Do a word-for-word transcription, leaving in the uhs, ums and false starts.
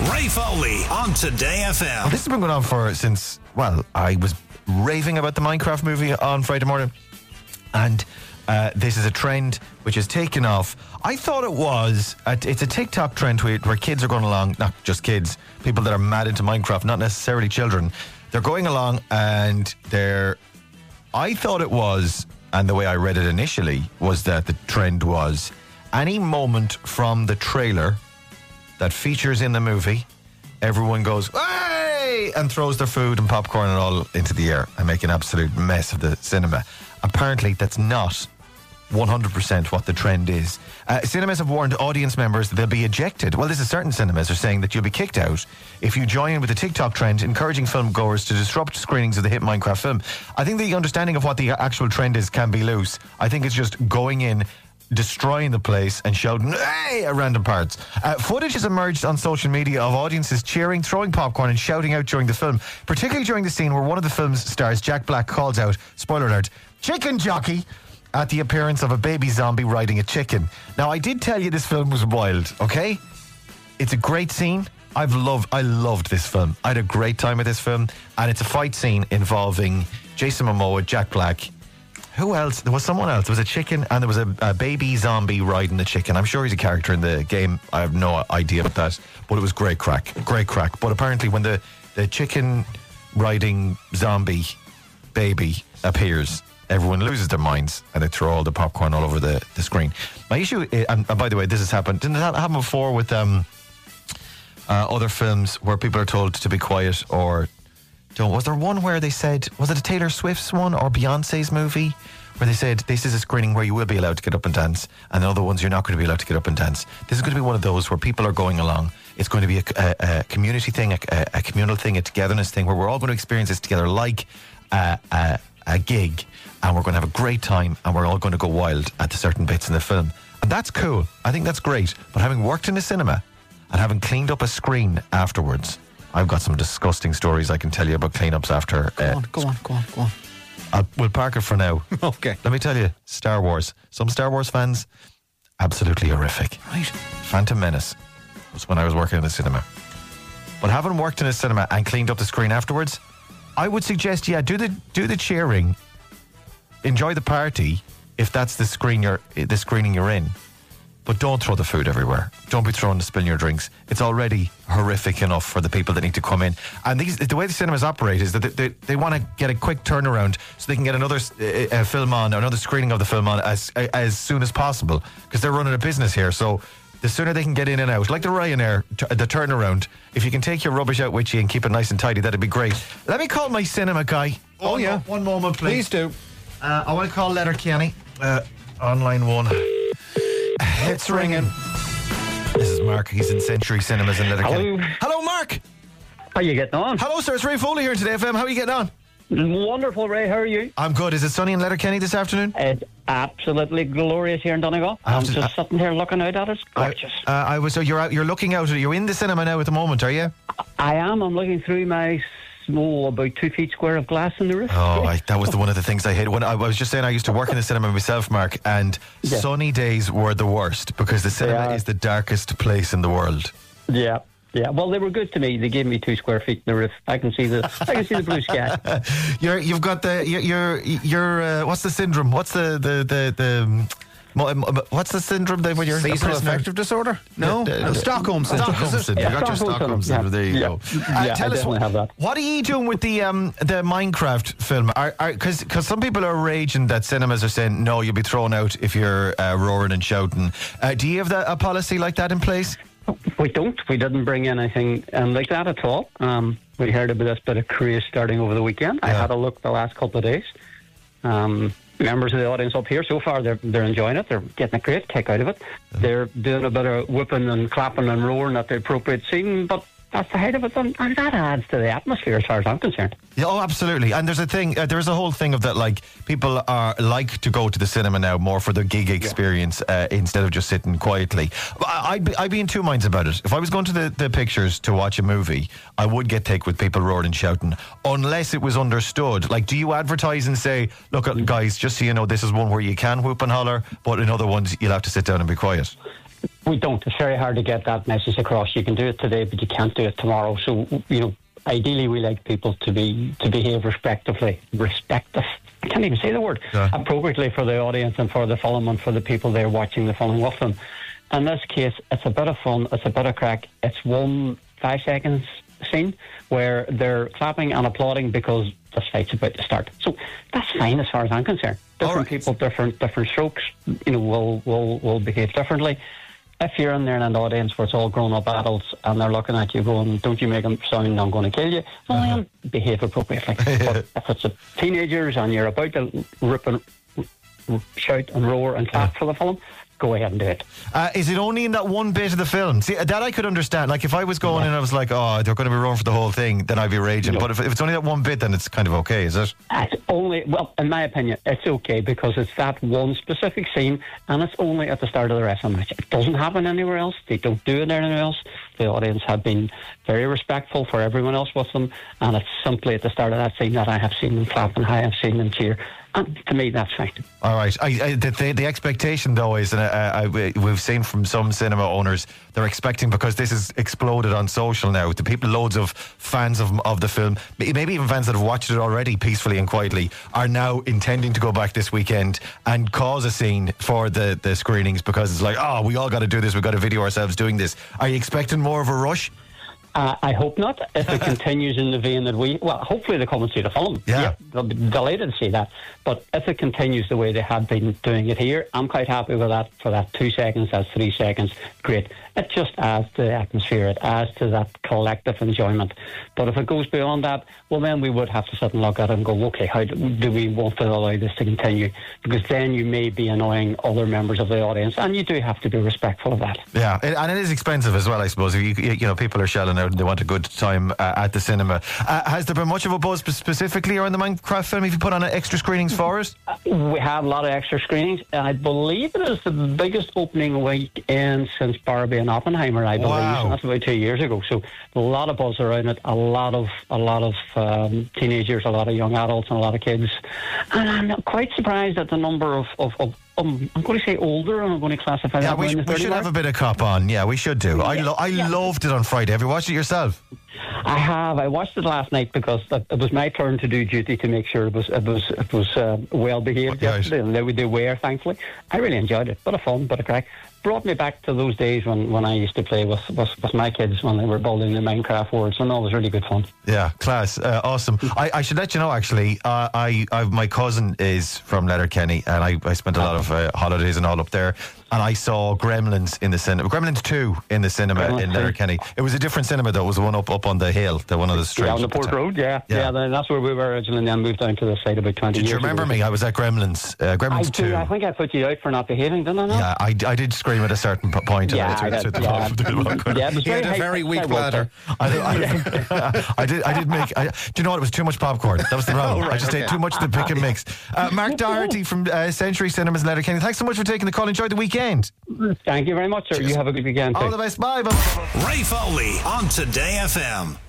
Ray Foley on Today F M. Well, this has been going on for since, well, I was raving about the Minecraft movie on Friday morning. And uh, this is a trend which has taken off. I thought it was, a, it's a TikTok trend where, where kids are going along, not just kids, people that are mad into Minecraft, not necessarily children. They're going along and they're, I thought it was, and the way I read it initially, was that the trend was any moment from the trailer that features in the movie, everyone goes, hey, and throws their food and popcorn and all into the air and make an absolute mess of the cinema. Apparently, that's not one hundred percent what the trend is. Uh, cinemas have warned audience members that they'll be ejected. Well, this is certain cinemas are saying that you'll be kicked out if you join in with the TikTok trend, encouraging film goers to disrupt screenings of the hit Minecraft film. I think the understanding of what the actual trend is can be loose. I think it's just going in, destroying the place and shouting hey at random parts. Uh, footage has emerged on social media of audiences cheering, throwing popcorn and shouting out during the film, particularly during the scene where one of the film's stars, Jack Black, calls out, spoiler alert, chicken jockey, at the appearance of a baby zombie riding a chicken. Now, I did tell you this film was wild, okay? It's a great scene. I've loved, I loved this film. I had a great time with this film, and it's a fight scene involving Jason Momoa, Jack Black. Who else? There was someone else. There was a chicken and there was a, a baby zombie riding the chicken. I'm sure he's a character in the game. I have no idea about that. But it was great crack. Great crack. But apparently when the, the chicken riding zombie baby appears, everyone loses their minds and they throw all the popcorn all over the, the screen. My issue, is, and, and by the way, this has happened. Didn't that happen before with um, uh, other films where people are told to be quiet or... Don't, was there one where they said, was it a Taylor Swift's one or Beyonce's movie, where they said this is a screening where you will be allowed to get up and dance, and the other ones you're not going to be allowed to get up and dance. This is going to be one of those where people are going along. It's going to be a, a, a community thing, a, a communal thing, a togetherness thing, where we're all going to experience this together like a, a, a gig, and we're going to have a great time, and we're all going to go wild at the certain bits in the film. And that's cool. I think that's great. But having worked in a cinema and having cleaned up a screen afterwards, I've got some disgusting stories I can tell you about cleanups after. Go uh, on, go on, go on, go on. I'll, we'll park it for now. Okay. Let me tell you, Star Wars. Some Star Wars fans, absolutely horrific. Right. Phantom Menace was when I was working in the cinema. But having worked in a cinema and cleaned up the screen afterwards, I would suggest, yeah, do the do the cheering, enjoy the party if that's the screen you're the screening you're in. But don't throw the food everywhere. Don't be throwing the spilling your drinks. It's already horrific enough for the people that need to come in. And these, the way the cinemas operate is that they, they, they want to get a quick turnaround so they can get another uh, uh, film on, another screening of the film on as uh, as soon as possible, because they're running a business here. So the sooner they can get in and out, like the Ryanair, t- the turnaround, if you can take your rubbish out with you and keep it nice and tidy, that'd be great. Let me call my cinema guy. Oh, one, yeah. One moment, please. Please do. Uh, I want to call Letterkenny. Uh, online one. It's ringing. This is Mark. He's in Century Cinemas in Letterkenny. Hello. Hello, Mark. How you getting on? Hello, sir. It's Ray Foley here today, F M. How are you getting on? Wonderful, Ray. How are you? I'm good. Is it sunny in Letterkenny this afternoon? It's absolutely glorious here in Donegal. I have I'm to- just I- sitting here looking out at it. It's gorgeous. I, uh, I was. So you're out. You're looking out. You're in the cinema now at the moment, are you? I am. I'm looking through my small, about two feet square of glass in the roof. Oh, I, that was the, one of the things I hated. When I, I was just saying, I used to work in the cinema myself, Mark, and Yeah. sunny days were the worst because the cinema Yeah. is the darkest place in the world. Yeah. Yeah, well, they were good to me. They gave me two square feet in the roof. I can see the, I can see the blue sky. You're, you've got the, you're, you're, you're uh, what's the syndrome? What's the, the, the, the um, mo- mo- what's the syndrome that when you're a Seasonal prisoner? affective disorder? No. Uh, uh, Uh, Stockholm syndrome. Stockholm is it? syndrome. Yeah, You got your Stockholm Stockholm syndrome. syndrome. There you Yeah. go. Yeah, I tell us, definitely have that. what are you doing with the um, the Minecraft film? Because because some people are raging that cinemas are saying no, you'll be thrown out if you're uh, roaring and shouting. Uh, do you have that, a policy like that in place? We don't. We didn't bring anything um, like that at all. Um, we heard about this bit of craze starting over the weekend. I Yeah. had a look the last couple of days. Um, members of the audience up here, so far, they're they're enjoying it. They're getting a great kick out of it. They're doing a bit of whooping and clapping and roaring at the appropriate scene, but that's the height of it, and and that adds to the atmosphere as far as I'm concerned. Yeah, oh, absolutely. And there's a thing, uh, there's a whole thing of that, like, people are like to go to the cinema now more for the gig experience uh, instead of just sitting quietly. I- I'd be, I'd be in two minds about it. If I was going to the, the pictures to watch a movie, I would get take with people roaring and shouting, unless it was understood. Like, do you advertise and say, look, guys, just so you know, this is one where you can whoop and holler, but in other ones, you'll have to sit down and be quiet? We don't. It's very hard to get that message across. You can do it today, but you can't do it tomorrow. So, you know, ideally we like people to be to behave respectively, respective. I can't even say the word. Yeah. Appropriately for the audience and for the film and for the people there watching the film with them. In this case, it's a bit of fun. It's a bit of crack. It's one five seconds scene where they're clapping and applauding because the fight's about to start. So that's fine as far as I'm concerned. Different right. people, different different strokes. You know, will will will behave differently. If you're in there in an audience where it's all grown-up adults and they're looking at you going, don't you make them sound I'm going to kill you, well, uh-huh. then behave appropriately. But if it's a teenagers and you're about to rip and r- shout and roar and clap uh-huh. for the film, go ahead and do it. Uh, is it only in that one bit of the film? See, that I could understand. Like, if I was going yeah. in and I was like, oh, they're going to be rolling for the whole thing, then I'd be raging. No. But if, if it's only that one bit, then it's kind of okay, is it? It's only, well, in my opinion, it's okay because it's that one specific scene and it's only at the start of the wrestling match. It doesn't happen anywhere else. They don't do it anywhere else. The audience have been very respectful for everyone else with them, and it's simply at the start of that scene that I have seen them clap and I have seen them cheer. And to me, that's fine. All right. I, I, the, the, the expectation, though, is, and I, I, we've seen from some cinema owners, they're expecting, because this has exploded on social now, the people, loads of fans of, of the film, maybe even fans that have watched it already peacefully and quietly, are now intending to go back this weekend and cause a scene for the, the screenings, because it's like, oh, we all got to do this, we've got to video ourselves doing this. Are you expecting more of a rush? Uh, I hope not. If it continues in the vein that we... Well, hopefully they come and see the film. Yeah. yeah. They'll be delighted to see that. But if it continues the way they have been doing it here, I'm quite happy with that. For that two seconds, that's three seconds. Great. It just adds to the atmosphere. It adds to that collective enjoyment. But if it goes beyond that, well, then we would have to sit and look at it and go, okay, how do, do we want to allow this to continue? Because then you may be annoying other members of the audience, and you do have to be respectful of that. Yeah, and it is expensive as well, I suppose. You, you know, people are shelling out and they want a good time uh, at the cinema. Uh, has there been much of a buzz specifically around the Minecraft film? Have you put on extra screenings for us? Uh, we have a lot of extra screenings. I believe it is the biggest opening weekend since Barbie and Oppenheimer, I believe. Wow. That's about two years ago. So a lot of buzz around it. A lot of a lot of um, teenagers, a lot of young adults, and a lot of kids. And I'm quite surprised at the number of, of, of um, I'm going to say older, and I'm going to classify yeah, that. We, sh- we should have a bit of cop on. Yeah, we should do. Yeah, I lo- I yeah. loved it on Friday. Have you watched it yourself? I have. I watched it last night because it was my turn to do duty to make sure it was it was it was uh, well behaved right. yesterday, and they, they were, thankfully. I really enjoyed it. Bit of fun, bit of crack. Brought me back to those days when, when I used to play with, with, with my kids when they were building the Minecraft worlds, and all was really good fun. Yeah, class, uh, awesome. I, I should let you know, actually, uh, I, I my cousin is from Letterkenny, and I, I spent a lot of uh, holidays and all up there. And I saw Gremlins in the cinema, Gremlins two in the cinema Gremlins in Letterkenny. It was a different cinema though. It was the one up up on the hill, the one of the streets. Yeah, on the Port Road. Yeah, yeah, yeah. That's where we were originally. And then moved down to the side about twenty Did years ago. you remember ago. me? I was at Gremlins, uh, Gremlins I two. do. I think I put you out for not behaving, didn't I? Not? Yeah, I, I did scream at a certain p- point. Yeah, and I I did, the yeah. the yeah, he had a very weak bladder. I, I, I did. I did make. I, do you know what? It was too much popcorn. That was the problem. Oh, right, I just okay. ate too much to pick and mix. Uh, Mark Doherty from uh, Century Cinemas in Letterkenny. Thanks so much for taking the call. Enjoy the weekend. Thank you very much, sir. Cheers. You have a good weekend too. All the best. Bye. Bye. Ray Foley on Today F M.